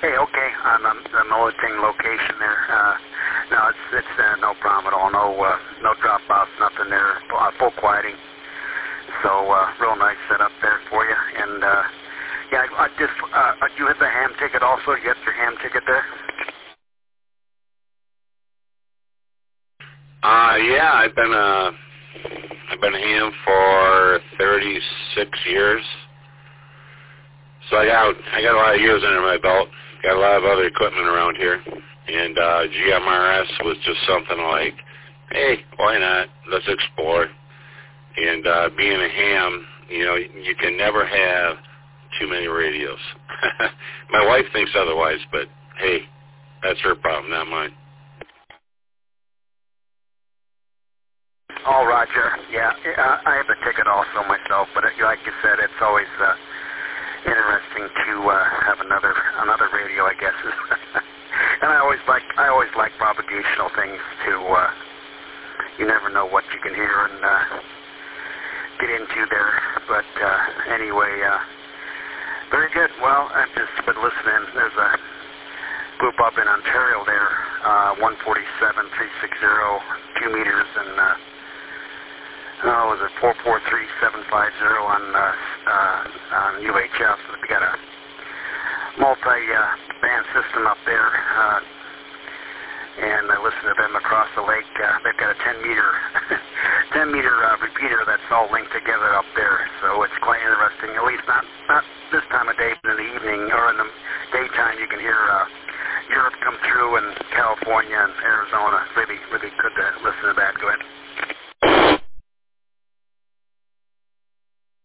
Hey, okay, on the Military location there. No, it's no problem at all. No dropouts, nothing there. Full quieting. So real nice setup there for you. And yeah, I just you hit the ham ticket also. You got your ham ticket there? Yeah, I've been a ham for 36 years. So I got a lot of years under my belt. Got a lot of other equipment around here. And GMRS was just something like, hey, why not? Let's explore. And being a ham, you know, you can never have too many radios. My wife thinks otherwise, but hey, that's her problem, not mine. Oh, Roger. Yeah, I have a ticket also myself, but like you said, it's always interesting to have another radio, I guess. And I always like propagational things too. You never know what you can hear and get into there. But anyway, very good. Well, I've just been listening. There's a group up in Ontario there, 147, 360, 2 meters, and was it 443750 on UHF? So we got a multi-band system up there, and I listen to them across the lake. They've got a 10 meter repeater that's all linked together up there, so it's quite interesting. At least not